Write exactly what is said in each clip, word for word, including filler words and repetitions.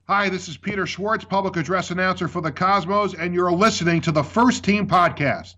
Hi, this is Peter Schwartz, public address announcer for the Cosmos, and you're listening to the First Team Podcast.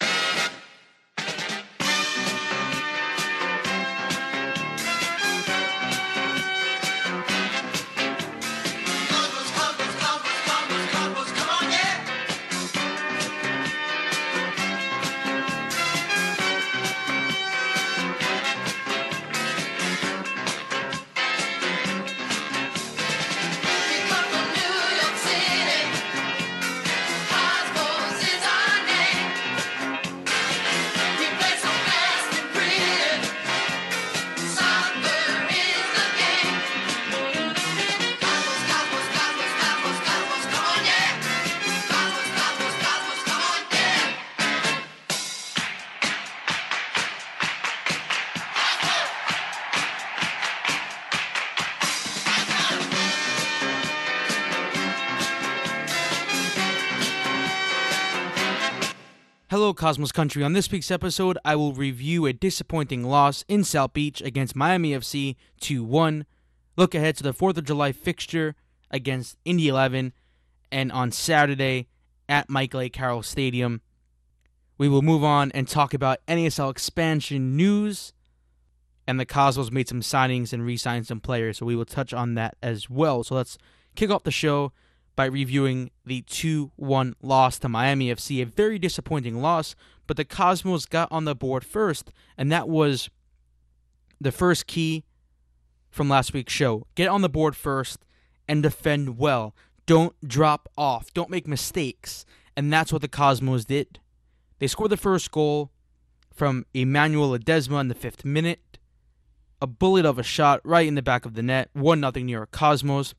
Hello, Cosmos Country. On this week's episode, I will review a disappointing loss in South Beach against Miami F C two one, look ahead to the fourth of July fixture against Indy eleven, and on Saturday at Michael A. Carroll Stadium. We will move on and talk about N A S L expansion news, and the Cosmos made some signings and re-signed some players, so we will touch on that as well. So let's kick off the show by reviewing the two one loss to Miami F C, a very disappointing loss, but the Cosmos got on the board first, and that was the first key from last week's show. Get on the board first and defend well. Don't drop off. Don't make mistakes, and that's what the Cosmos did. They scored the first goal from Emmanuel Ledesma in the fifth minute, a bullet of a shot right in the back of the net, one nothing New York Cosmos.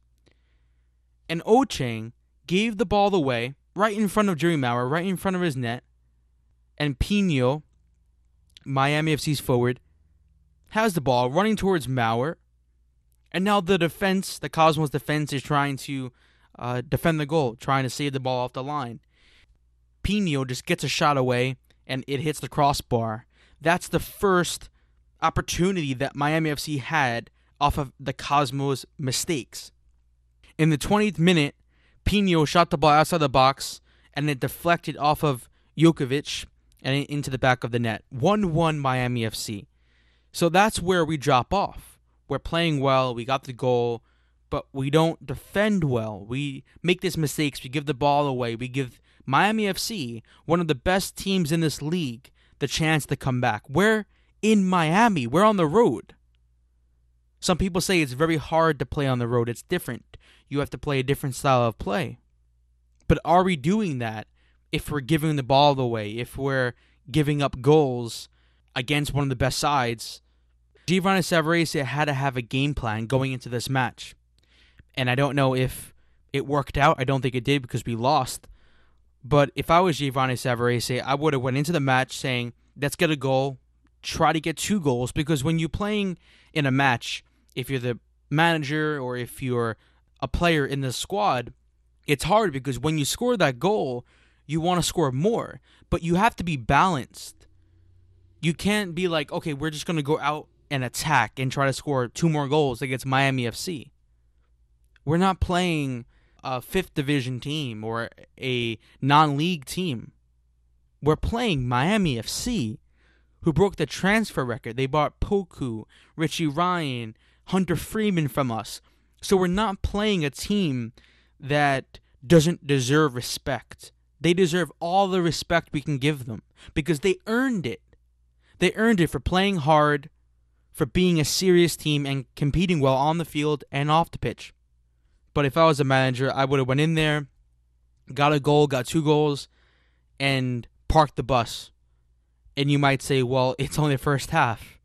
And Ochang gave the ball away right in front of Jimmy Maurer, right in front of his net. And Pino, Miami F C's forward, has the ball running towards Maurer. And now the defense, the Cosmos defense, is trying to uh, defend the goal, trying to save the ball off the line. Pino just gets a shot away, and it hits the crossbar. That's the first opportunity that Miami F C had off of the Cosmos' mistakes. In the twentieth minute, Pino shot the ball outside the box, and it deflected off of Jokovic and into the back of the net. one one Miami F C. So that's where we drop off. We're playing well, we got the goal, but we don't defend well. We make these mistakes, we give the ball away, we give Miami F C, one of the best teams in this league, the chance to come back. We're in Miami, we're on the road. Some people say it's very hard to play on the road. It's different. You have to play a different style of play. But are we doing that if we're giving the ball away, if we're giving up goals against one of the best sides? Giovanni Savarese had to have a game plan going into this match. And I don't know if it worked out. I don't think it did because we lost. But if I was Giovanni Savarese, I would have went into the match saying, let's get a goal, try to get two goals. Because when you're playing in a match, if you're the manager or if you're a player in the squad, it's hard because when you score that goal, you want to score more, but you have to be balanced. You can't be like, okay, we're just going to go out and attack and try to score two more goals against Miami F C. We're not playing a fifth division team or a non-league team. We're playing Miami F C, who broke the transfer record. They bought Poku, Richie Ryan, Hunter Freeman from us. So we're not playing a team that doesn't deserve respect. They deserve all the respect we can give them because they earned it. They earned it for playing hard, for being a serious team and competing well on the field and off the pitch. But if I was a manager, I would have went in there, got a goal, got two goals, and parked the bus. And you might say, well, it's only the first half.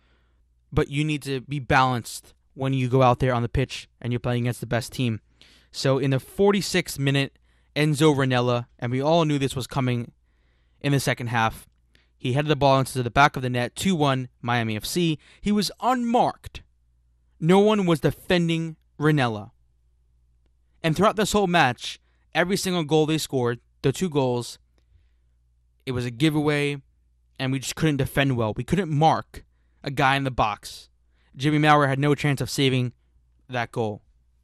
But you need to be balanced when you go out there on the pitch and you're playing against the best team. So in the forty-sixth minute, Enzo Ranella, and we all knew this was coming in the second half, he headed the ball into the back of the net, two one Miami F C. He was unmarked. No one was defending Ranella. And throughout this whole match, every single goal they scored, the two goals, it was a giveaway, and we just couldn't defend well. We couldn't mark a guy in the box. Jimmy Maurer had no chance of saving that goal.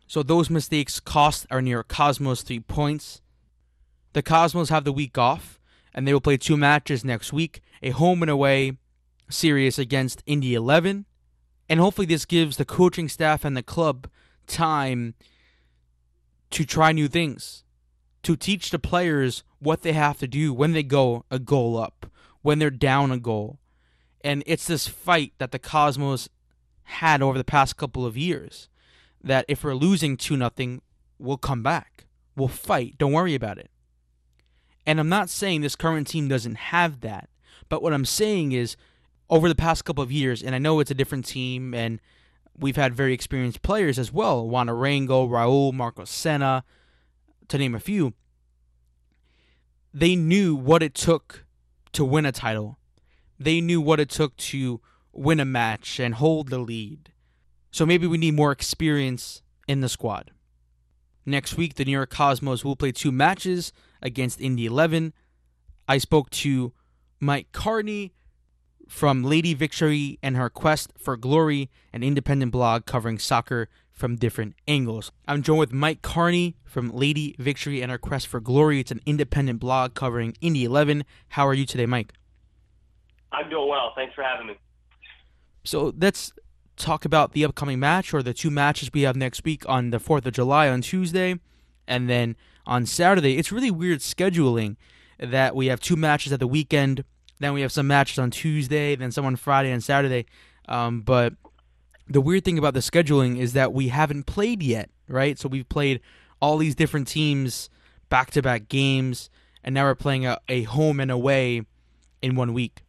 So those mistakes cost our New York Cosmos three points. The Cosmos have the week off, and they will play two matches next week, a home and away series against Indy eleven. And hopefully this gives the coaching staff and the club time to try new things, to teach the players what they have to do when they go a goal up, when they're down a goal. And it's this fight that the Cosmos had over the past couple of years, that if we're losing two nothing, we'll come back. We'll fight. Don't worry about it. And I'm not saying this current team doesn't have that, but what I'm saying is over the past couple of years, and I know it's a different team, and we've had very experienced players as well, Juan Arango, Raul, Marcos Senna, to name a few. They knew what it took to win a title. They knew what it took to win a match and hold the lead. So maybe we need more experience in the squad. Next week, the New York Cosmos will play two matches against Indy eleven. I spoke to Mike Carney from Lady Victory and Her Quest for Glory, an independent blog covering soccer from different angles. I'm joined with Mike Carney from Lady Victory and Her Quest for Glory. It's an independent blog covering Indy eleven. How are you today, Mike? I'm doing well. Thanks for having me. So let's talk about the upcoming match, or the two matches we have next week on the fourth of July on Tuesday, and then on Saturday. It's really weird scheduling that we have two matches at the weekend, then we have some matches on Tuesday, then some on Friday and Saturday. Um, but the weird thing about the scheduling is that we haven't played yet, right? So we've played all these different teams, back-to-back games, and now we're playing a, a home and away in one week.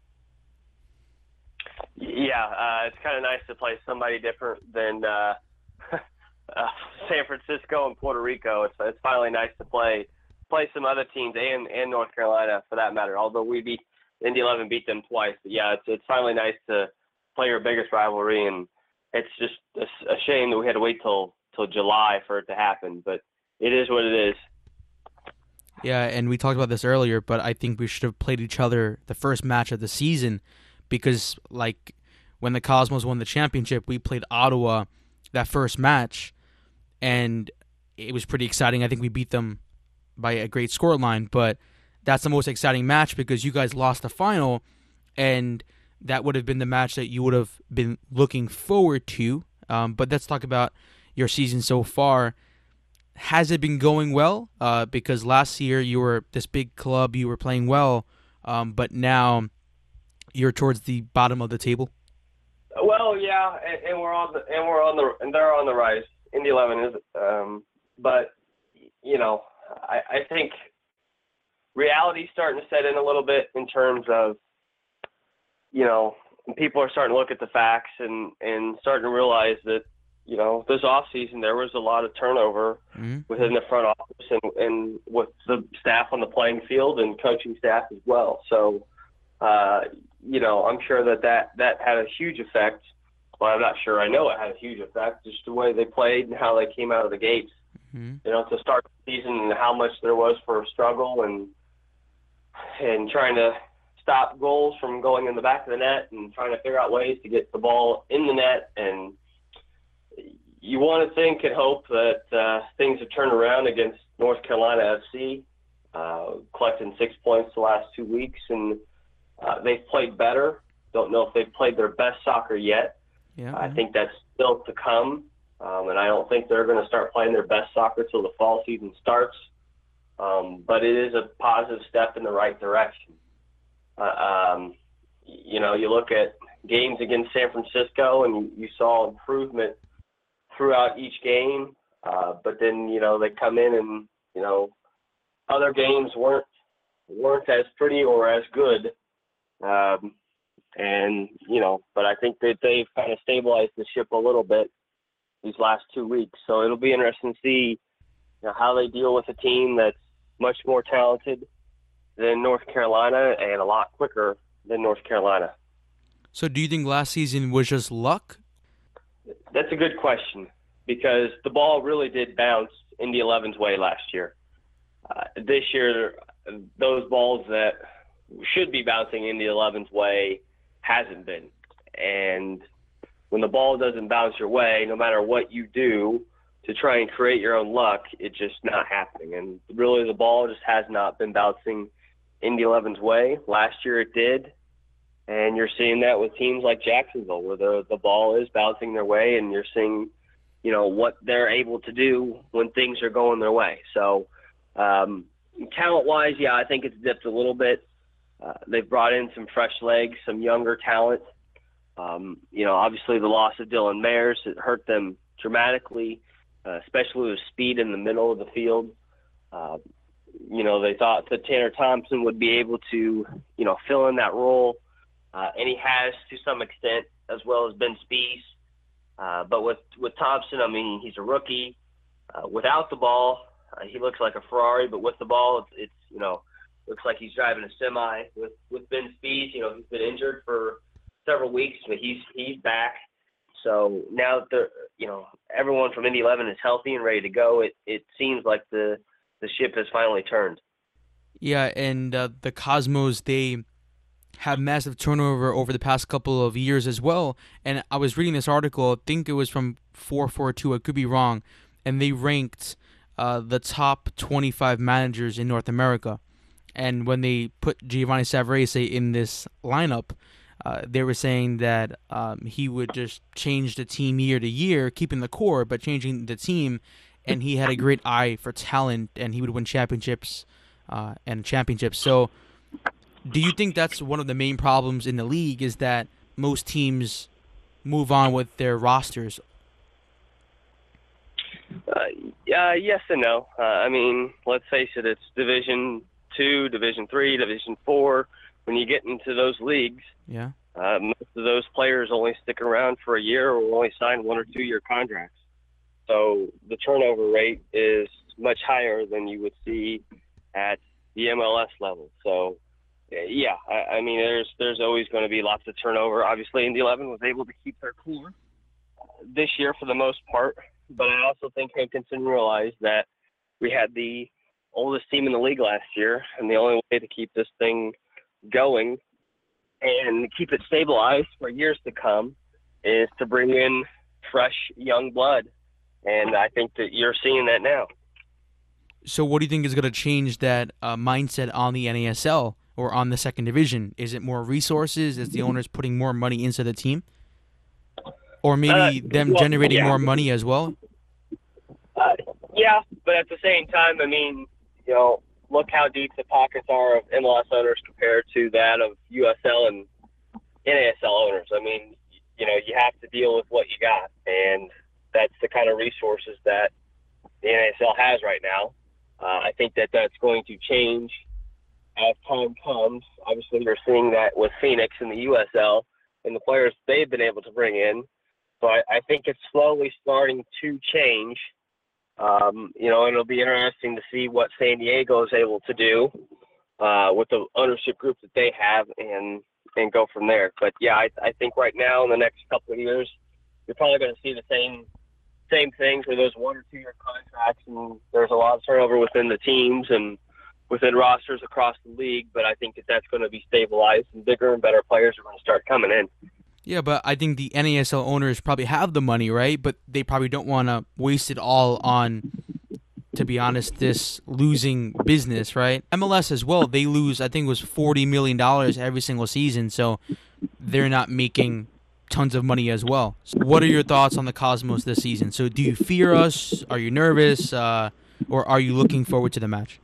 Yeah, uh, it's kind of nice to play somebody different than uh, uh, San Francisco and Puerto Rico. It's it's finally nice to play play some other teams and, and North Carolina for that matter. Although we beat Indy eleven, beat them twice. But yeah, it's it's finally nice to play your biggest rivalry, and it's just a, a shame that we had to wait till till July for it to happen. But it is what it is. Yeah, and we talked about this earlier, but I think we should have played each other the first match of the season. Because, like, when the Cosmos won the championship, we played Ottawa that first match, and it was pretty exciting. I think we beat them by a great scoreline, but that's the most exciting match because you guys lost the final, and that would have been the match that you would have been looking forward to. Um, but let's talk about your season so far. Has it been going well? Uh, because last year you were this big club, you were playing well, um, but now you're towards the bottom of the table. Well, yeah, and, and we're on the and we're on the and they're on the rise. Indy eleven is, um, but you know, I, I think reality's starting to set in a little bit in terms of, you know, people are starting to look at the facts and and starting to realize that, you know, this off season there was a lot of turnover mm-hmm. within the front office and, and with the staff on the playing field and coaching staff as well. So. Uh, you know, I'm sure that, that that had a huge effect. Well, I'm not sure. I know it had a huge effect, just the way they played and how they came out of the gates. Mm-hmm. You know, to start the season and how much there was for a struggle and and trying to stop goals from going in the back of the net and trying to figure out ways to get the ball in the net. And you want to think and hope that uh, things have turned around against North Carolina F C, uh, collecting six points the last two weeks and. Uh, they've played better. Don't know if they've played their best soccer yet. Yeah, I think that's still to come. Um, and I don't think they're going to start playing their best soccer till the fall season starts. Um, but it is a positive step in the right direction. Uh, um, you know, you look at games against San Francisco and you, you saw improvement throughout each game. Uh, but then, you know, they come in and, you know, other games weren't weren't as pretty or as good. Um, and, you know, but I think that they've kind of stabilized the ship a little bit these last two weeks. So it'll be interesting to see you know, how they deal with a team that's much more talented than North Carolina and a lot quicker than North Carolina. So do you think last season was just luck? That's a good question because the ball really did bounce Indy eleven's way last year. Uh, this year, those balls that should be bouncing Indy eleven's way hasn't been. And when the ball doesn't bounce your way, no matter what you do to try and create your own luck, it's just not happening. And really the ball just has not been bouncing Indy eleven's way. Last year it did, and you're seeing that with teams like Jacksonville, where the, the ball is bouncing their way, and you're seeing, you know, what they're able to do when things are going their way. So um, talent-wise, yeah, I think it's dipped a little bit. Uh, they've brought in some fresh legs, some younger talent. Um, you know, obviously the loss of Dylan Mayers, it hurt them dramatically, uh, especially with speed in the middle of the field. Uh, you know, they thought that Tanner Thompson would be able to, you know, fill in that role, uh, and he has to some extent, as well as Ben Spies. Uh, but with, with Thompson, I mean, he's a rookie. Uh, without the ball, uh, he looks like a Ferrari, but with the ball, it's, it's you know, looks like he's driving a semi. With with Ben Spies, you know, he's been injured for several weeks, but he's he's back. So now that the you know everyone from Indy eleven is healthy and ready to go, it it seems like the the ship has finally turned. Yeah, and uh, the Cosmos, they have massive turnover over the past couple of years as well. And I was reading this article, I think it was from four forty-two, I could be wrong, and they ranked uh, the top twenty-five managers in North America. And when they put Giovanni Savarese in this lineup, uh, they were saying that um, he would just change the team year to year, keeping the core, but changing the team. And he had a great eye for talent, and he would win championships uh, and championships. So do you think that's one of the main problems in the league, is that most teams move on with their rosters? Uh, uh, yes and no. Uh, I mean, let's face it, it's Division Two, Division Three, Division Four. When you get into those leagues, yeah, uh, most of those players only stick around for a year or only sign one or two year contracts. So the turnover rate is much higher than you would see at the M L S level. So yeah, I, I mean, there's there's always going to be lots of turnover. Obviously, Indy eleven was able to keep their core this year for the most part, but I also think Hankinson realized that we had the oldest team in the league last year, and the only way to keep this thing going and keep it stabilized for years to come is to bring in fresh young blood, and I think that you're seeing that now. So what do you think is going to change that uh, mindset on the N A S L or on the second division? Is it more resources? Is the owners putting more money into the team? Or maybe uh, them well, generating yeah. more money as well? Uh, yeah, but at the same time, I mean, you know, look how deep the pockets are of M L S owners compared to that of U S L and N A S L owners. I mean, you know, you have to deal with what you got, and that's the kind of resources that the N A S L has right now. Uh, I think that that's going to change as time comes. Obviously, you're seeing that with Phoenix and the U S L and the players they've been able to bring in. So I, I think it's slowly starting to change. Um, you know, and it'll be interesting to see what San Diego is able to do uh, with the ownership group that they have, and and go from there. But yeah, I, I think right now in the next couple of years, you're probably going to see the same same things where there's one or two year contracts, and there's a lot of turnover within the teams and within rosters across the league. But I think that that's going to be stabilized, and bigger and better players are going to start coming in. Yeah, but I think the N A S L owners probably have the money, right? But they probably don't want to waste it all on, to be honest, this losing business, right? M L S as well, they lose, I think it was forty million dollars every single season, so they're not making tons of money as well. So what are your thoughts on the Cosmos this season? So do you fear us? Are you nervous? Uh, or are you looking forward to the match?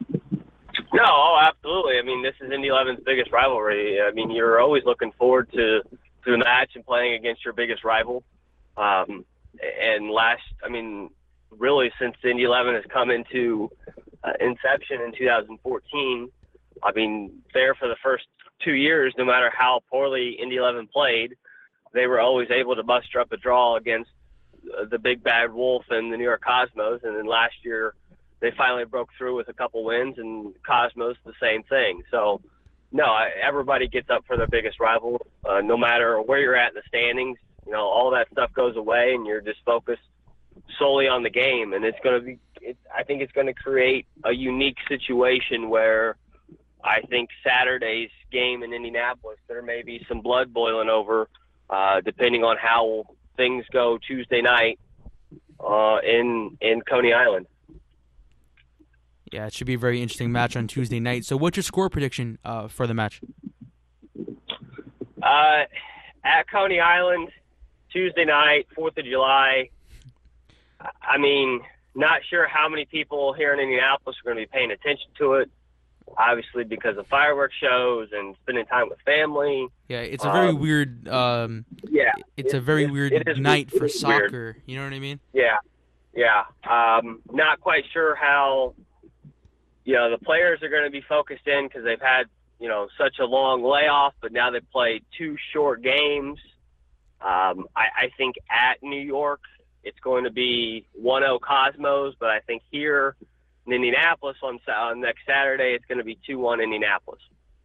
No, oh, absolutely. I mean, this is Indy eleven's biggest rivalry. I mean, you're always looking forward to to the match and playing against your biggest rival. Um, and last, I mean, really since Indy eleven has come into uh, inception in two thousand fourteen, I mean, there for the first two years, no matter how poorly Indy eleven played, they were always able to muster up a draw against uh, the big bad wolf and the New York Cosmos. And then last year, they finally broke through with a couple wins, and Cosmos the same thing. So, no, I, everybody gets up for their biggest rival, uh, no matter where you're at in the standings. You know, all that stuff goes away, and you're just focused solely on the game. And it's going to be, it, I think it's going to create a unique situation where I think Saturday's game in Indianapolis, there may be some blood boiling over, uh, depending on how things go Tuesday night. uh, in in Coney Island. Yeah, it should be a very interesting match on Tuesday night. So what's your score prediction uh, for the match? Uh, at Coney Island, Tuesday night, fourth of July. I mean, not sure how many people here in Indianapolis are going to be paying attention to it, obviously because of fireworks shows and spending time with family. Yeah, it's a very um, weird um, yeah, it's it, a very it, weird it is, night for weird. soccer. You know what I mean? Yeah, yeah. Um, not quite sure how, you know, the players are going to be focused in because they've had, you know, such a long layoff, but now they've played two short games. Um, I, I think at New York, it's going to be one oh Cosmos, but I think here in Indianapolis on, on next Saturday, it's going to be two one Indianapolis.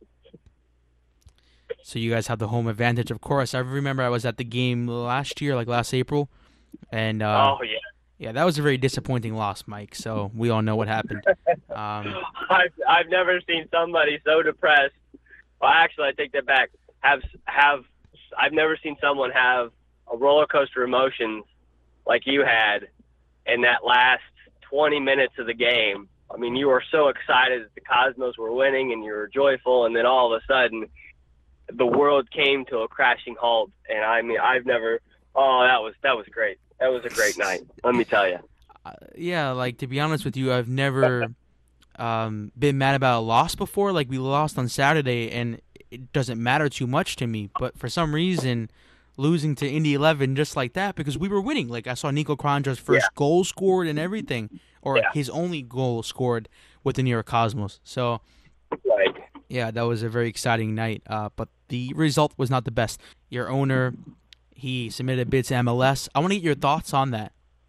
So you guys have the home advantage, of course. I remember I was at the game last year, like last April, and uh, oh yeah, yeah, that was a very disappointing loss, Mike. So we all know what happened. Um, I've I've never seen somebody so depressed. Well, actually, I take that back. Have have I've never seen someone have a roller coaster emotions like you had in that last twenty minutes of the game. I mean, you were so excited that the Cosmos were winning and you were joyful, and then all of a sudden the world came to a crashing halt. And I mean, I've never, oh, that was, that was great. That was a great night. Let me tell you. uh, yeah, like to be honest with you, I've never um, been mad about a loss before. Like we lost on Saturday and it doesn't matter too much to me, but for some reason losing to Indy eleven just like that, because we were winning. Like I saw Nico Kranjčar's first Yeah. goal scored and everything, or Yeah. his only goal scored with the New York Cosmos. So Right. yeah, that was a very exciting night, uh, but the result was not the best. Your owner, he submitted a bid to M L S. I want to get your thoughts on that.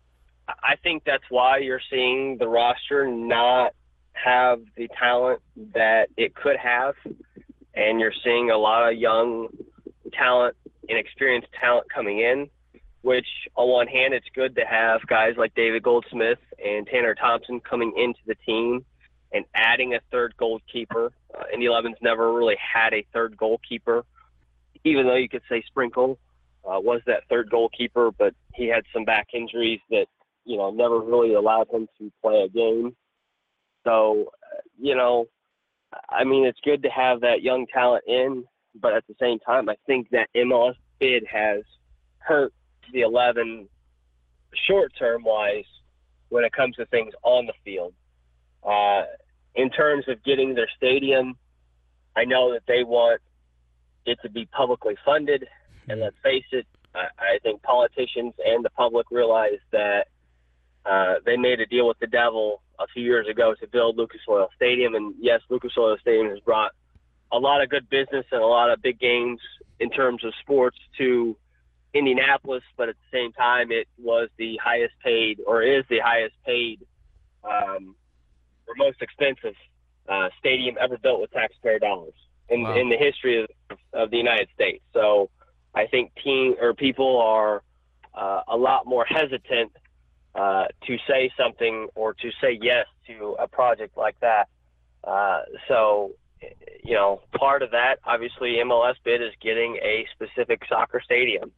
I think that's why you're seeing the roster not have the talent that it could have. And you're seeing a lot of young talent, inexperienced talent coming in, which on one hand, it's good to have guys like David Goldsmith and Tanner Thompson coming into the team and adding a third goalkeeper. Uh, Indy eleven's never really had a third goalkeeper, even though you could say Sprinkle uh, was that third goalkeeper, but he had some back injuries that, you know, never really allowed him to play a game. So, uh, you know, I mean, it's good to have that young talent in, but at the same time, I think that M L S bid has hurt the eleven short-term wise when it comes to things on the field. Uh, in terms of getting their stadium, I know that they want it to be publicly funded, and let's face it, I, I think politicians and the public realize that uh, they made a deal with the devil a few years ago to build Lucas Oil Stadium, and yes, Lucas Oil Stadium has brought a lot of good business and a lot of big games in terms of sports to Indianapolis, but at the same time, it was the highest paid, or is the highest paid, um, or most expensive uh, stadium ever built with taxpayer dollars in, Wow. in the history of, of the United States. So I think team or people are uh, a lot more hesitant uh, to say something or to say yes to a project like that. Uh, so, you know, part of that, obviously, M L S bid is getting a specific soccer stadium.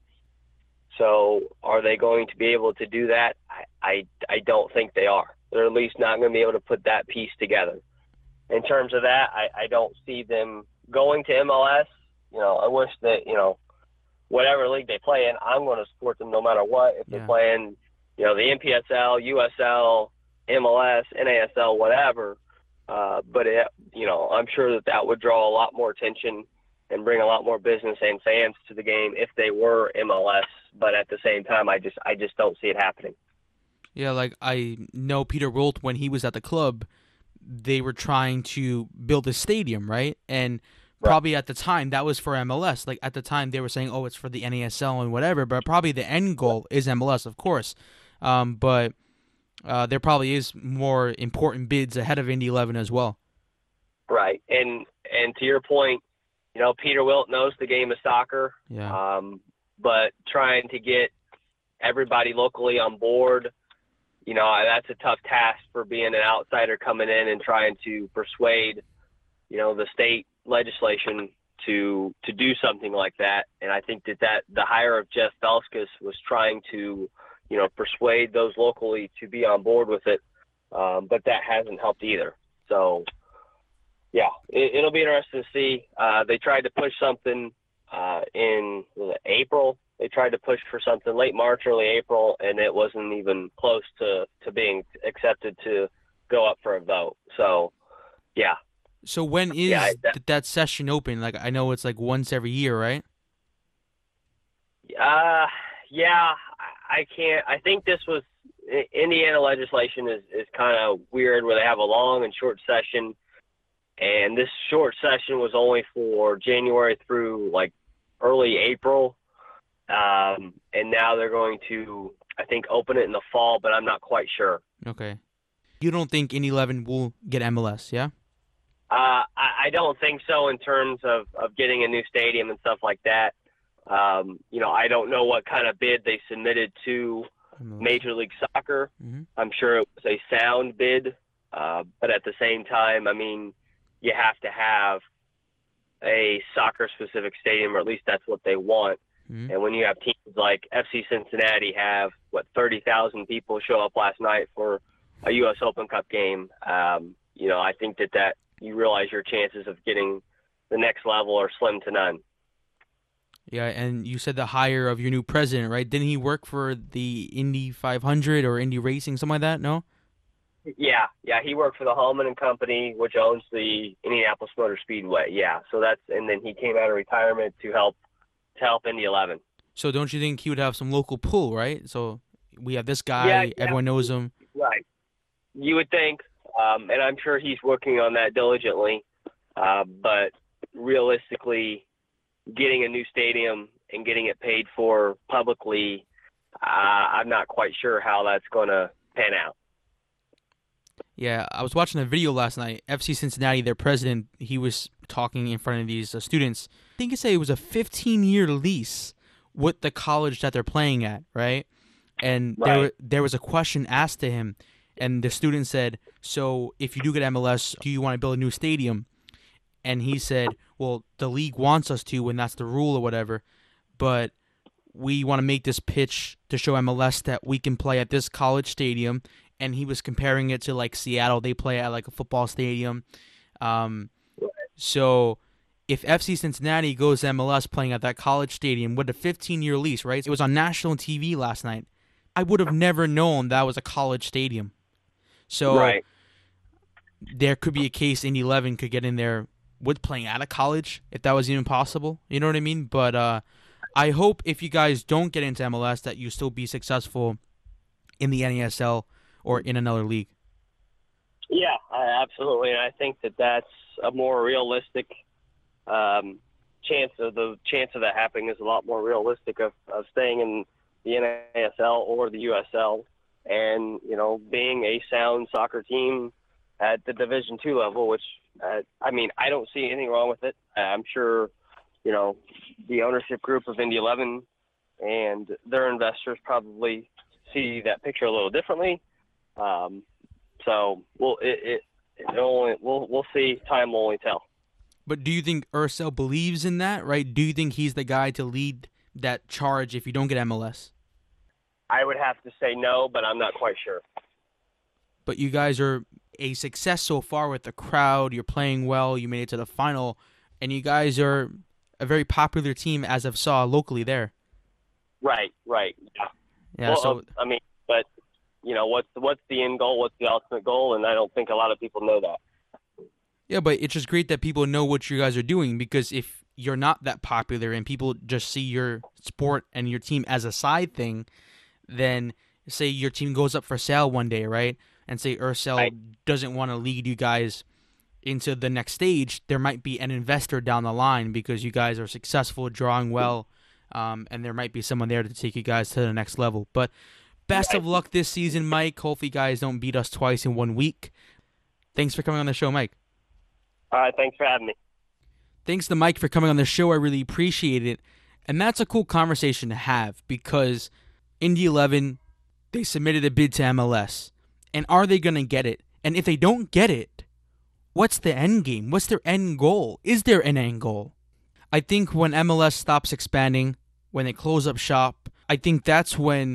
So are they going to be able to do that? I, I, I don't think they are. They're at least not going to be able to put that piece together. In terms of that, I, I don't see them going to M L S. You know, I wish that, you know, whatever league they play in, I'm going to support them no matter what. If Yeah. they're playing, you know, the N P S L, U S L, M L S, N A S L, whatever. Uh, but, it, you know, I'm sure that that would draw a lot more attention and bring a lot more business and fans to the game if they were M L S. But at the same time, I just I just don't see it happening. Yeah, like I know Peter Wilt, when he was at the club, they were trying to build a stadium, right? And Right. probably at the time that was for M L S. Like at the time they were saying, oh, it's for the N A S L and whatever, but probably the end goal is M L S, of course. Um, but uh, there probably is more important bids ahead of Indy eleven as well. Right. And and to your point, you know, Peter Wilt knows the game of soccer. Yeah. Um, but trying to get everybody locally on board, you know, that's a tough task for being an outsider coming in and trying to persuade, you know, the state legislation to to do something like that. And I think that, that the hire of Jeff Belskis was trying to you know, persuade those locally to be on board with it. Um, but that hasn't helped either. So, yeah, it, it'll be interesting to see. Uh, they tried to push something uh, in was it April. They tried to push for something late March, early April, and it wasn't even close to, to being accepted to go up for a vote. So, yeah. So when is yeah, that, th- that session open? Like, I know it's like once every year, right? Uh, yeah, I can't. I think this was Indiana legislation is, is kind of weird where they have a long and short session. And this short session was only for January through like early April. Um, and now they're going to, I think, open it in the fall, but I'm not quite sure. Okay. You don't think Indy eleven will get M L S, yeah? Uh, I, I don't think so in terms of, of getting a new stadium and stuff like that. Um, you know, I don't know what kind of bid they submitted to Major League Soccer. Mm-hmm. I'm sure it was a sound bid, uh, but at the same time, I mean, you have to have a soccer-specific stadium, or at least that's what they want. Mm-hmm. And when you have teams like F C Cincinnati have, what, thirty thousand people show up last night for a U S Open Cup game, um, you know, I think that, that you realize your chances of getting the next level are slim to none. Yeah, and you said the hire of your new president, right? Didn't he work for the Indy five hundred or Indy Racing, something like that, no? Yeah, yeah, he worked for the Hallman and Company, which owns the Indianapolis Motor Speedway. Yeah, so that's, and then he came out of retirement to help to help Indy eleven. So don't you think he would have some local pull, right? So we have this guy, yeah, yeah. everyone knows him. Right. You would think, um, and I'm sure he's working on that diligently, uh, but realistically, getting a new stadium and getting it paid for publicly, uh, I'm not quite sure how that's going to pan out. Yeah, I was watching a video last night. F C Cincinnati, their president, he was talking in front of these uh, students. I think he said it was a fifteen-year lease with the college that they're playing at, right? And right. there there was a question asked to him, and the student said, so if you do get M L S, do you want to build a new stadium? And he said, well, the league wants us to, and that's the rule or whatever, but we want to make this pitch to show M L S that we can play at this college stadium. And he was comparing it to, like, Seattle. They play at, like, a football stadium. Um, so if F C Cincinnati goes to M L S playing at that college stadium with a fifteen-year lease, right? It was on national T V last night. I would have never known that was a college stadium. So right. there could be a case Indy eleven could get in there with playing at a college, if that was even possible. You know what I mean? But uh, I hope if you guys don't get into M L S that you still be successful in the N A S L or in another league. Yeah, I, absolutely. And I think that that's a more realistic um, chance of the chance of that happening is a lot more realistic of, of staying in the N A S L or the U S L and, you know, being a sound soccer team at the Division two level, which, uh, I mean, I don't see anything wrong with it. I'm sure, you know, the ownership group of Indy eleven and their investors probably see that picture a little differently. Um, so we'll it, it, it only we'll we'll see. Time will only tell. But do you think Ursel believes in that? Right? Do you think he's the guy to lead that charge if you don't get M L S? I would have to say no, but I'm not quite sure. But you guys are a success so far with the crowd. You're playing well. You made it to the final, and you guys are a very popular team as I've saw locally there. Right. Right. Yeah. Yeah. Well, so. uh, I mean, but. You know, what's what's the end goal? What's the ultimate goal? And I don't think a lot of people know that. Yeah, but it's just great that people know what you guys are doing, because if you're not that popular and people just see your sport and your team as a side thing, then say your team goes up for sale one day, right? And say Ursel right. doesn't want to lead you guys into the next stage, there might be an investor down the line because you guys are successful, drawing well, um, and there might be someone there to take you guys to the next level. But best of luck this season, Mike. Hopefully you guys don't beat us twice in one week. Thanks for coming on the show, Mike. All right, thanks for having me. Thanks to Mike for coming on the show. I really appreciate it. And that's a cool conversation to have because Indy eleven, they submitted a bid to M L S. And are they going to get it? And if they don't get it, what's the end game? What's their end goal? Is there an end goal? I think when M L S stops expanding, when they close up shop, I think that's when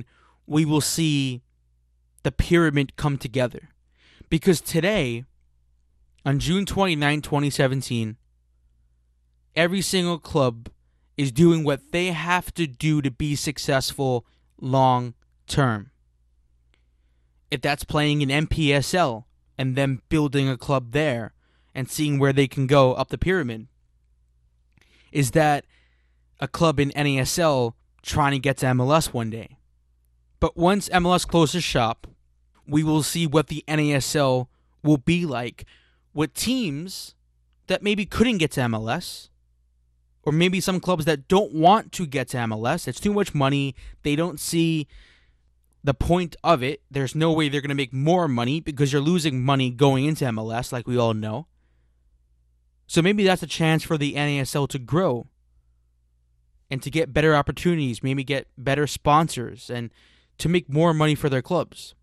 we will see the pyramid come together. Because today, on June twenty-ninth, twenty seventeen, every single club is doing what they have to do to be successful long term. If that's playing in M P S L and then building a club there and seeing where they can go up the pyramid, is that a club in N A S L trying to get to M L S one day. But once M L S closes shop, we will see what the N A S L will be like with teams that maybe couldn't get to M L S, or maybe some clubs that don't want to get to M L S. It's too much money. They don't see the point of it. There's no way they're going to make more money because you're losing money going into M L S, like we all know. So maybe that's a chance for the N A S L to grow and to get better opportunities, maybe get better sponsors, and to make more money for their clubs.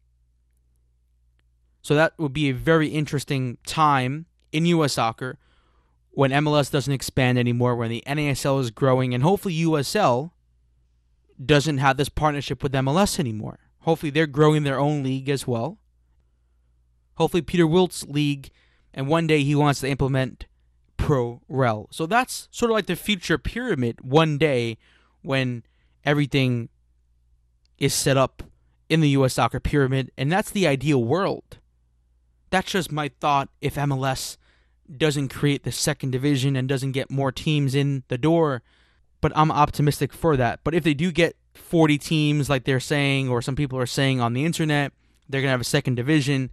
So that would be a very interesting time in U S soccer when M L S doesn't expand anymore, when the N A S L is growing, and hopefully U S L doesn't have this partnership with M L S anymore. Hopefully they're growing their own league as well. Hopefully Peter Wilt's league, and one day he wants to implement Pro Rel. So that's sort of like the future pyramid one day when everything is set up in the U S soccer pyramid, and that's the ideal world. That's just my thought if M L S doesn't create the second division and doesn't get more teams in the door, but I'm optimistic for that. But if they do get forty teams like they're saying, or some people are saying on the internet, they're going to have a second division,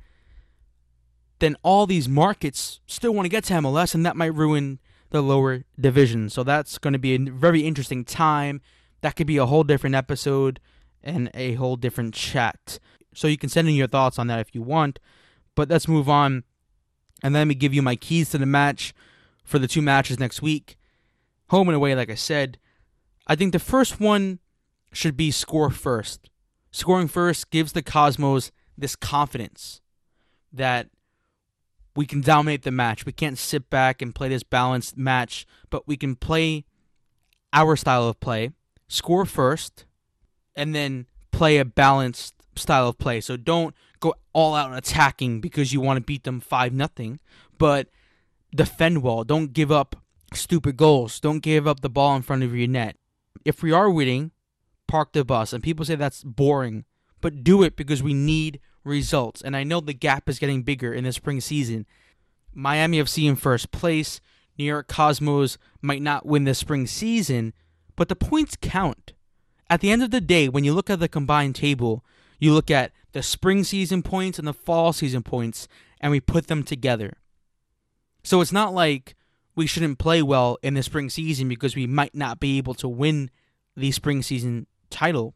then all these markets still want to get to M L S, and that might ruin the lower division. So that's going to be a very interesting time. That could be a whole different episode and a whole different chat. So you can send in your thoughts on that if you want. But let's move on, and let me give you my keys to the match for the two matches next week. Home and away, like I said. I think the first one should be score first. Scoring first gives the Cosmos this confidence that we can dominate the match. We can't sit back and play this balanced match, but we can play our style of play, score first, and then play a balanced style of play. So don't go all out attacking because you want to beat them five nothing, but defend well. Don't give up stupid goals. Don't give up the ball in front of your net. If we are winning, park the bus. And people say that's boring, but do it because we need results. And I know the gap is getting bigger in the spring season. Miami F C in first place. New York Cosmos might not win the spring season, but the points count. At the end of the day, when you look at the combined table, you look at the spring season points and the fall season points, and we put them together. So it's not like we shouldn't play well in the spring season because we might not be able to win the spring season title.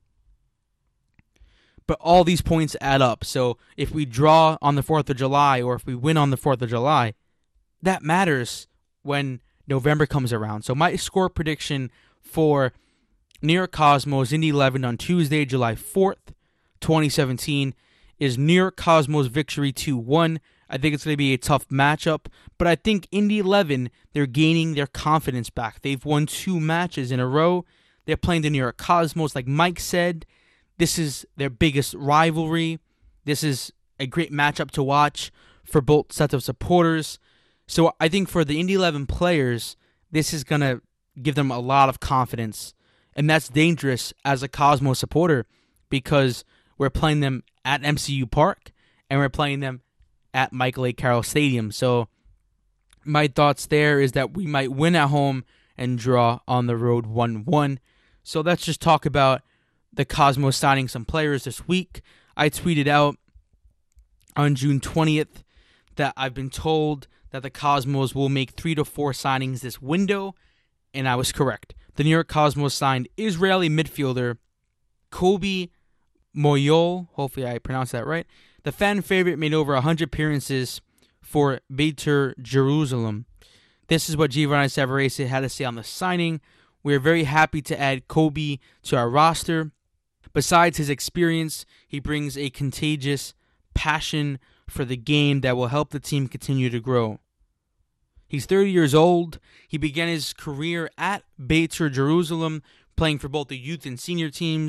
But all these points add up. So if we draw on the fourth of July or if we win on the fourth of July, that matters when November comes around. So my score prediction for New York Cosmos Indy eleven on Tuesday, July fourth, twenty seventeen is New York Cosmos victory two one. I think it's going to be a tough matchup, but I think Indy eleven, they're gaining their confidence back. They've won two matches in a row. They're playing the New York Cosmos. Like Mike said, this is their biggest rivalry. This is a great matchup to watch for both sets of supporters. So I think for the Indy eleven players, this is going to give them a lot of confidence. And that's dangerous as a Cosmos supporter because we're playing them at M C U Park and we're playing them at Michael A. Carroll Stadium. So my thoughts there is that we might win at home and draw on the road one one. So let's just talk about the Cosmos signing some players this week. I tweeted out on June twentieth that I've been told that the Cosmos will make three to four signings this window, and I was correct. The New York Cosmos signed Israeli midfielder Kobe Moyol. Hopefully I pronounced that right. The fan favorite made over one hundred appearances for Beitar Jerusalem. This is what Giovanni Savarese had to say on the signing. We are very happy to add Kobe to our roster. Besides his experience, he brings a contagious passion for the game that will help the team continue to grow. He's thirty years old. He began his career at Beitar Jerusalem, playing for both the youth and senior teams.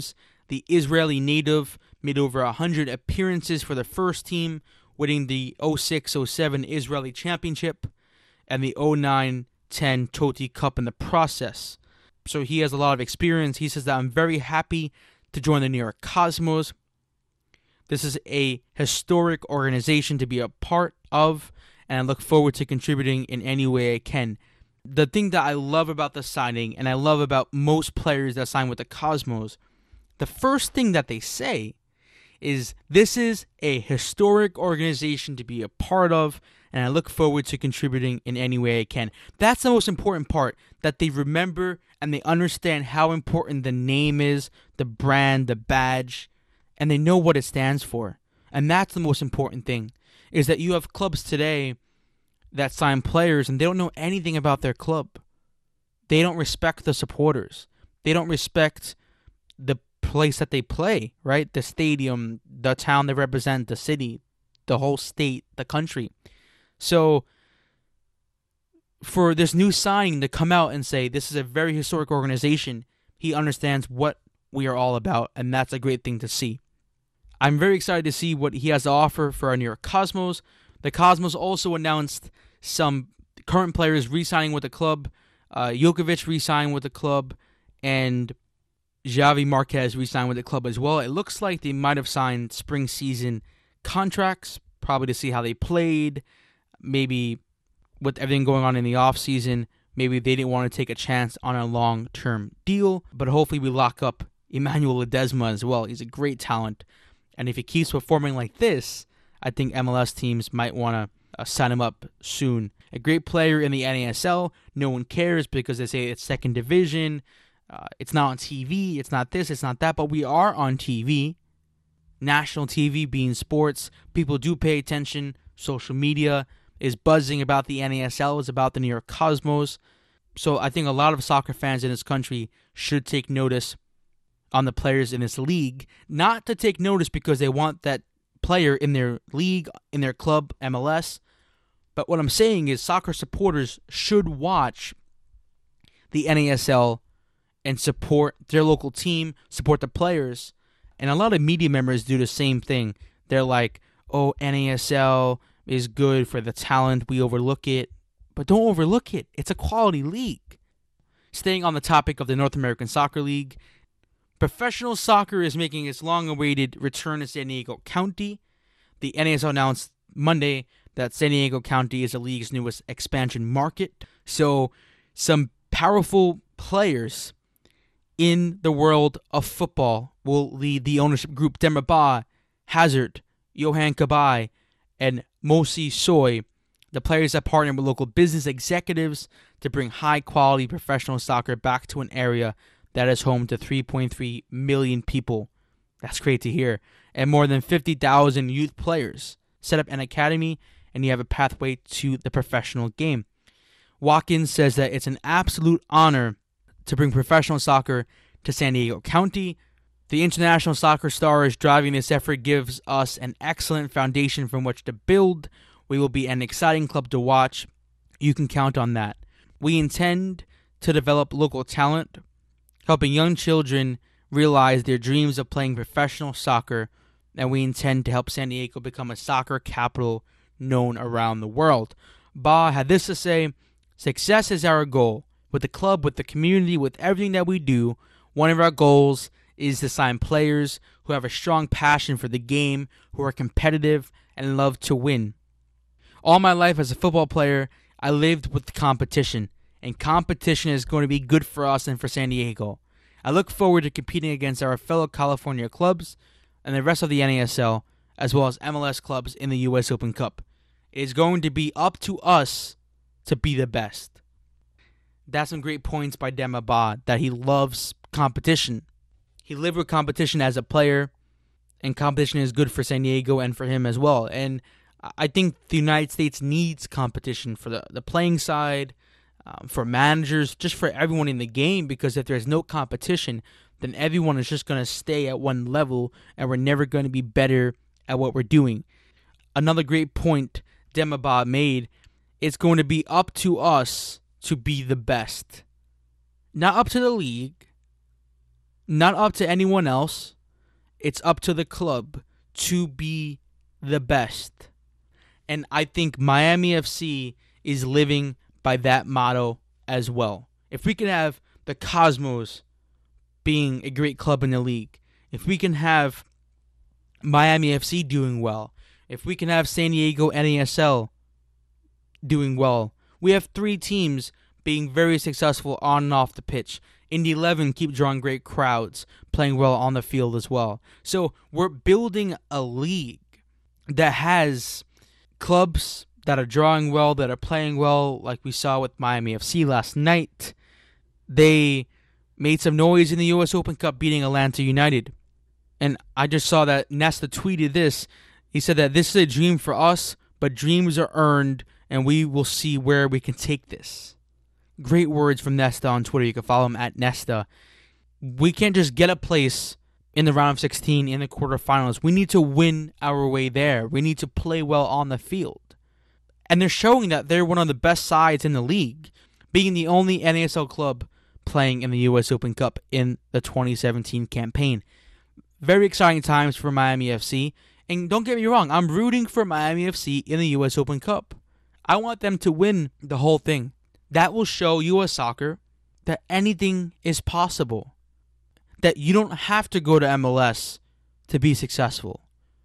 The Israeli native made over one hundred appearances for the first team, winning the oh six oh seven Israeli Championship and the oh nine ten Toti Cup in the process. So he has a lot of experience. He says that I'm very happy to join the New York Cosmos. This is a historic organization to be a part of, and I look forward to contributing in any way I can. The thing that I love about the signing, and I love about most players that sign with the Cosmos, the first thing that they say is this is a historic organization to be a part of, and I look forward to contributing in any way I can. That's the most important part, that they remember and they understand how important the name is, the brand, the badge, and they know what it stands for. And that's the most important thing, is that you have clubs today that sign players and they don't know anything about their club. They don't respect the supporters. They don't respect the place that they play, right? The stadium, the town they represent, the city, the whole state, the country. So for this new signing to come out and say this is a very historic organization, he understands what we are all about, and that's a great thing to see. I'm very excited to see what he has to offer for our New York Cosmos. The Cosmos also announced some current players re-signing with the club. Uh, Jokovic re-signed with the club, and Javi Marquez re-signed with the club as well. It looks like they might have signed spring season contracts, probably to see how they played. Maybe with everything going on in the offseason, maybe they didn't want to take a chance on a long-term deal. But hopefully we lock up Emmanuel Ledesma as well. He's a great talent. And if he keeps performing like this, I think M L S teams might want to uh, sign him up soon. A great player in the N A S L. No one cares because they say it's second division. Uh, it's not on T V. It's not this. It's not that. But we are on T V. National T V being sports. People do pay attention. Social media is buzzing about the N A S L. Is about the New York Cosmos. So I think a lot of soccer fans in this country should take notice on the players in this league. Not to take notice because they want that player in their league, in their club, M L S. But what I'm saying is soccer supporters should watch the N A S L and support their local team, support the players. And a lot of media members do the same thing. They're like, oh, N A S L is good for the talent. We overlook it. But don't overlook it. It's a quality league. Staying on the topic of the North American Soccer League, professional soccer is making its long-awaited return to San Diego County. The N A S L announced Monday that San Diego County is the league's newest expansion market. So some powerful players in the world of football will lead the ownership group. Demba Ba, Hazard, Johan Cabaye, and Mosi Soy, the players that partner with local business executives to bring high-quality professional soccer back to an area that is home to three point three million people. That's great to hear. And more than fifty thousand youth players. Set up an academy, and you have a pathway to the professional game. Watkins says that it's an absolute honor to bring professional soccer to San Diego County. The international soccer stars driving this effort gives us an excellent foundation from which to build. We will be an exciting club to watch. You can count on that. We intend to develop local talent, helping young children realize their dreams of playing professional soccer, and we intend to help San Diego become a soccer capital known around the world. Ba had this to say: success is our goal. With the club, with the community, with everything that we do, one of our goals is to sign players who have a strong passion for the game, who are competitive, and love to win. All my life as a football player, I lived with competition, and competition is going to be good for us and for San Diego. I look forward to competing against our fellow California clubs and the rest of the N A S L, as well as M L S clubs in the U S Open Cup. It is going to be up to us to be the best. That's some great points by Demba Ba, that he loves competition. He lived with competition as a player, and competition is good for San Diego and for him as well. And I think the United States needs competition for the, the playing side, um, for managers, just for everyone in the game, because if there's no competition, then everyone is just going to stay at one level, and we're never going to be better at what we're doing. Another great point Demba Ba made, it's going to be up to us to be the best. Not up to the league, not up to anyone else. It's up to the club to be the best. And I think Miami F C is living by that motto as well. If we can have the Cosmos being a great club in the league, if we can have Miami F C doing well, if we can have San Diego N A S L doing well, we have three teams being very successful on and off the pitch. Indy eleven keep drawing great crowds, playing well on the field as well. So we're building a league that has clubs that are drawing well, that are playing well, like we saw with Miami F C last night. They made some noise in the U S Open Cup beating Atlanta United. And I just saw that Nesta tweeted this. He said that this is a dream for us, but dreams are earned, and we will see where we can take this. Great words from Nesta on Twitter. You can follow him at Nesta. We can't just get a place in the round of sixteen, in the quarterfinals. We need to win our way there. We need to play well on the field. And they're showing that they're one of the best sides in the league, being the only N A S L club playing in the U S Open Cup in the twenty seventeen campaign. Very exciting times for Miami F C. And don't get me wrong, I'm rooting for Miami F C in the U S Open Cup. I want them to win the whole thing. That will show U S Soccer that anything is possible. That you don't have to go to M L S to be successful.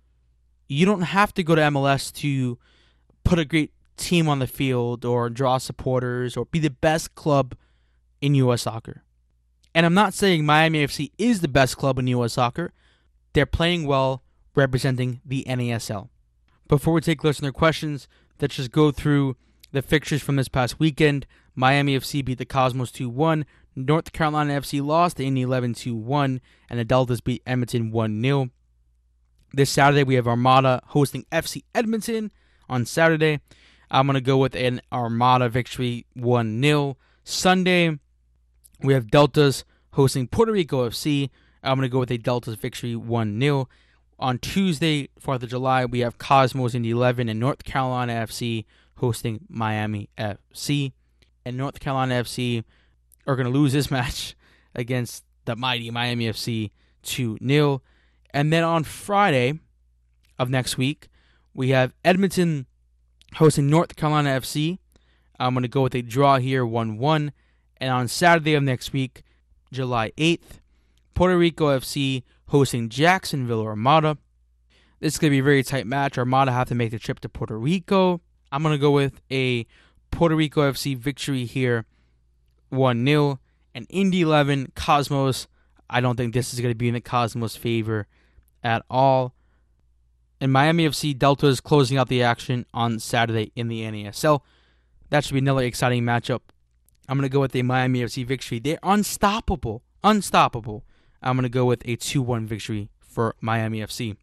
You don't have to go to M L S to put a great team on the field or draw supporters or be the best club in U S Soccer. And I'm not saying Miami F C is the best club in U S Soccer. They're playing well, representing the N A S L. Before we take listener questions, let's just go through the fixtures from this past weekend. Miami F C beat the Cosmos two one. North Carolina F C lost to Indy eleven two one. And the Deltas beat Edmonton one nil. This Saturday, we have Armada hosting F C Edmonton on Saturday. I'm going to go with an Armada victory one nil. Sunday, we have Deltas hosting Puerto Rico F C. I'm going to go with a Deltas victory one nil. On Tuesday, fourth of July, we have Cosmos Indy eleven and North Carolina F C hosting Miami F C. And North Carolina F C are going to lose this match against the mighty Miami F C two nil. And then on Friday of next week, we have Edmonton hosting North Carolina F C. I'm going to go with a draw here, one one. And on Saturday of next week, July eighth, Puerto Rico F C hosting Jacksonville Armada. This is going to be a very tight match. Armada have to make the trip to Puerto Rico. I'm going to go with a Puerto Rico F C victory here, one nil. And Indy eleven, Cosmos, I don't think this is going to be in the Cosmos' favor at all. And Miami F C Delta is closing out the action on Saturday in the N A S L. That should be another exciting matchup. I'm going to go with a Miami F C victory. They're unstoppable. Unstoppable. I'm going to go with a two one victory for Miami F C.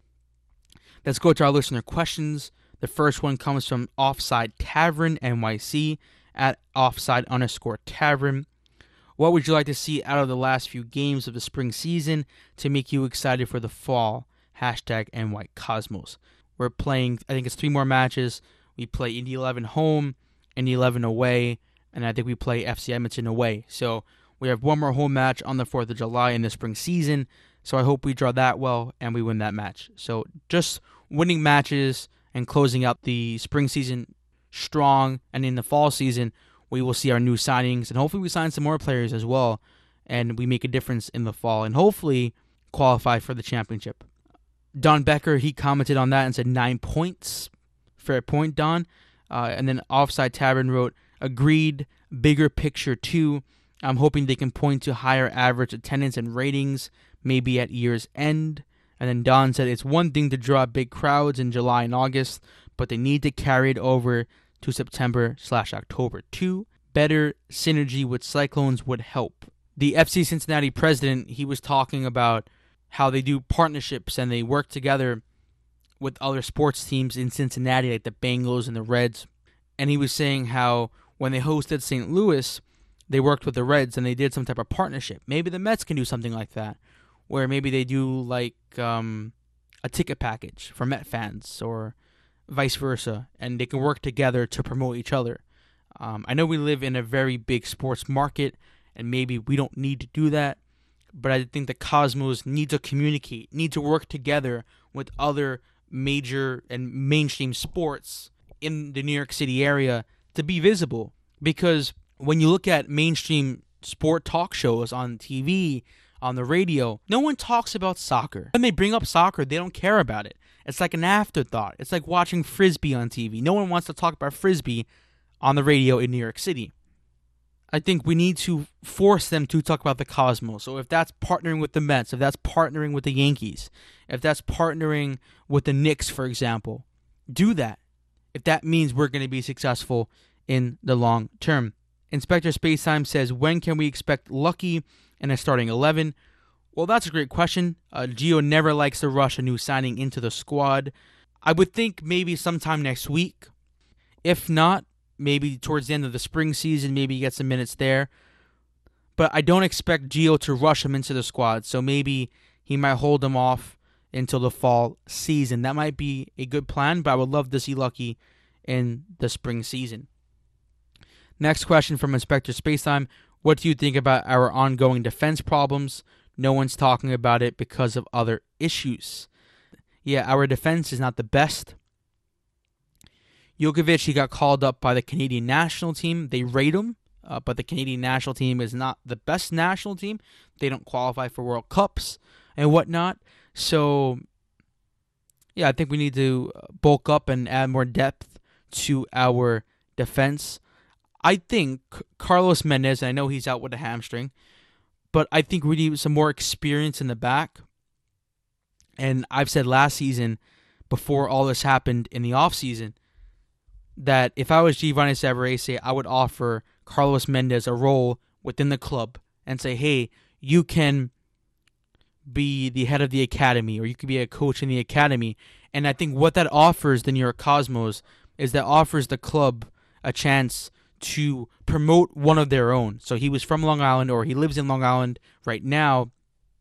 Let's go to our listener questions. The first one comes from Offside Tavern N Y C at offside underscore tavern. What would you like to see out of the last few games of the spring season to make you excited for the fall? Hashtag N Y Cosmos. We're playing, I think it's three more matches. We play Indy eleven home, Indy eleven away, and I think we play F C Edmonton away. So we have one more home match on the fourth of July in the spring season. So I hope we draw that well and we win that match. So just winning matches and closing out the spring season strong. And in the fall season, we will see our new signings. And hopefully we sign some more players as well. And we make a difference in the fall. And hopefully qualify for the championship. Don Becker, he commented on that and said nine points. Fair point, Don. Uh, and then Offside Tavern wrote, agreed, bigger picture too. I'm hoping they can point to higher average attendance and ratings, maybe at year's end. And then Don said it's one thing to draw big crowds in July and August, but they need to carry it over to September slash October too. Better synergy with Cyclones would help. The F C Cincinnati president, he was talking about how they do partnerships and they work together with other sports teams in Cincinnati, like the Bengals and the Reds. And he was saying how when they hosted Saint Louis, they worked with the Reds and they did some type of partnership. Maybe the Mets can do something like that, where maybe they do like um, a ticket package for Met fans or vice versa, and they can work together to promote each other. Um, I know we live in a very big sports market, and maybe we don't need to do that, but I think the Cosmos need to communicate, need to work together with other major and mainstream sports in the New York City area to be visible. Because when you look at mainstream sport talk shows on T V, on the radio, no one talks about soccer. When they bring up soccer, they don't care about it. It's like an afterthought. It's like watching Frisbee on T V. No one wants to talk about Frisbee on the radio in New York City. I think we need to force them to talk about the Cosmos. So if that's partnering with the Mets, if that's partnering with the Yankees, if that's partnering with the Knicks, for example, do that. If that means we're going to be successful in the long term. Inspector Spacetime says, when can we expect Lucky in a starting eleven? Well, that's a great question. Uh, Gio never likes to rush a new signing into the squad. I would think maybe sometime next week. If not, maybe towards the end of the spring season, maybe get some minutes there. But I don't expect Gio to rush him into the squad, so maybe he might hold him off until the fall season. That might be a good plan, but I would love to see Lucky in the spring season. Next question from Inspector Spacetime. What do you think about our ongoing defense problems? No one's talking about it because of other issues. Yeah, our defense is not the best. Jokovic, he got called up by the Canadian national team. They rate him, uh, but the Canadian national team is not the best national team. They don't qualify for World Cups and whatnot. So, yeah, I think we need to bulk up and add more depth to our defense. I think Carlos Mendez, and I know he's out with a hamstring, but I think we need some more experience in the back. And I've said last season, before all this happened in the offseason, that if I was Giovanni Savarese, I would offer Carlos Mendez a role within the club and say, hey, you can be the head of the academy, or you could be a coach in the academy. And I think what that offers the New York Cosmos is that offers the club a chance to promote one of their own. So he was from Long Island, or he lives in Long Island right now,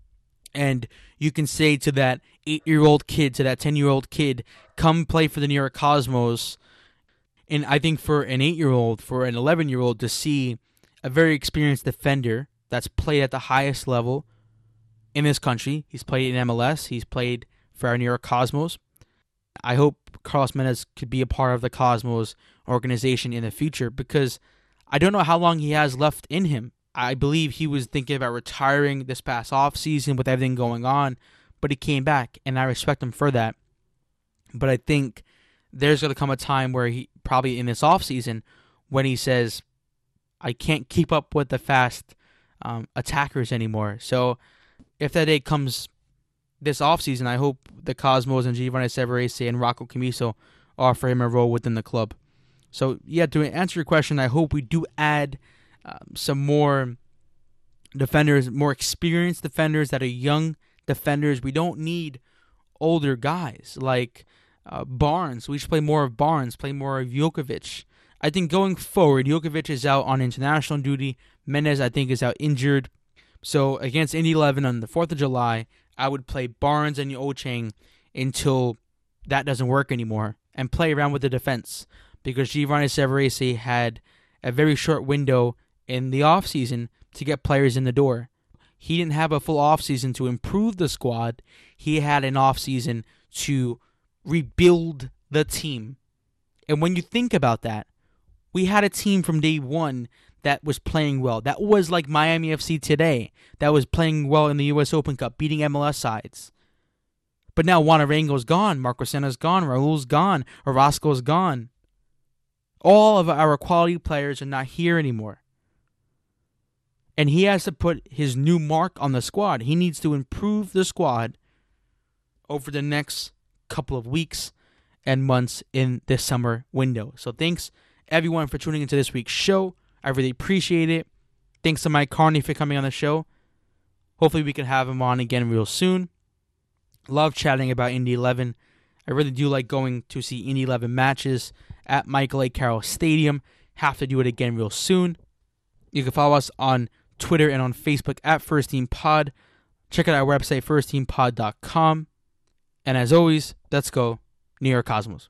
and you can say to that eight-year-old kid, to that ten-year-old kid, come play for the New York Cosmos. And I think for an eight-year-old, for an eleven-year-old to see a very experienced defender that's played at the highest level in this country, he's played in M L S, he's played for our New York Cosmos. I hope Carlos Mendez could be a part of the Cosmos organization in the future, because I don't know how long he has left in him. I believe he was thinking about retiring this past offseason with everything going on, but he came back, and I respect him for that. But I think there's going to come a time where he, probably in this offseason, when he says, I can't keep up with the fast um, attackers anymore. So if that day comes this offseason, I hope the Cosmos and Giovanni Savarese and Rocco Commisso offer him a role within the club. So, yeah, to answer your question, I hope we do add um, some more defenders, more experienced defenders that are young defenders. We don't need older guys like uh, Barnes. We should play more of Barnes, play more of Jokovic. I think going forward, Jokovic is out on international duty. Mendez, I think, is out injured. So against Indy eleven on the fourth of July, I would play Barnes and Ochang until that doesn't work anymore and play around with the defense, because Giovanni Savarese had a very short window in the offseason to get players in the door. He didn't have a full offseason to improve the squad. He had an offseason to rebuild the team. And when you think about that, we had a team from day one that was playing well. That was like Miami F C today. That was playing well in the U S Open Cup, beating M L S sides. But now Juan Arango's gone, Marco Senna's gone, Raul's gone, Orozco's gone. All of our quality players are not here anymore. And he has to put his new mark on the squad. He needs to improve the squad over the next couple of weeks and months in this summer window. So thanks, everyone, for tuning into this week's show. I really appreciate it. Thanks to Mike Carney for coming on the show. Hopefully we can have him on again real soon. Love chatting about Indy eleven. I really do like going to see Indy eleven matches at Michael A. Carroll Stadium. Have to do it again real soon. You can follow us on Twitter and on Facebook at First Team Pod. Check out our website, first team pod dot com. And as always, let's go New York Cosmos.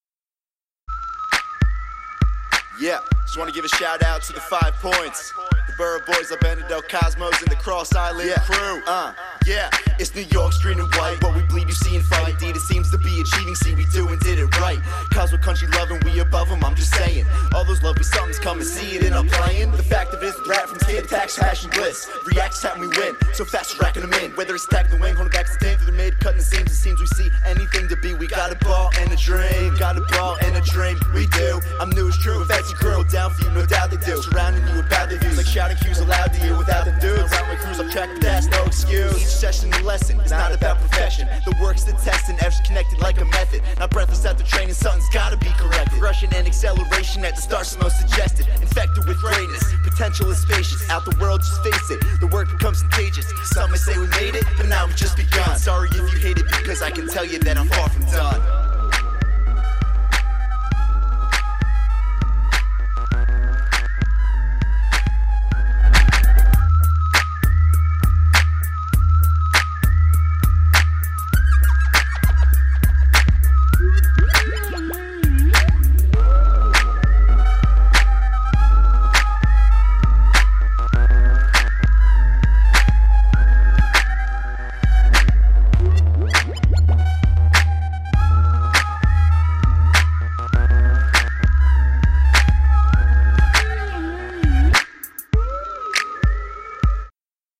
Yeah, just want to give a shout out to the Five Points, the Bird Boys, I Benedict Cosmos, and the Cross Island yeah. crew. Uh, yeah, it's New York, street and white. What we bleed, you see and fight. Indeed, it seems to be achieving. See, we do and did it right. Cosmo country loving, we above them, I'm just saying. All those lovely somethings come and see it and I'm playing. The fact of it is, brat from kid attacks, passion, bliss. Reacts, time we win. So fast, we're racking them in. Whether it's stacking the wing, holding back to the through the mid, cutting the seams, it seems we see anything to be. We got a ball and a dream. Got a ball and a dream, we do. I'm new, it's true. If that's your crew, down for you, no doubt they do. Surrounding you with bad views, like shouting cues aloud to you without them dudes. Around my crews, I'm tracking that's no excuse. Each session a lesson, it's not about perfection. The work's the test and F's connected like a method. Not breathless after training, something's gotta be corrected. Rushing and acceleration at the start's most suggested. Infected with greatness, potential is spacious. Out the world, just face it, the work becomes contagious. Some may say we made it, but now we just begun. Sorry if you hate it because I can tell you that I'm far from done.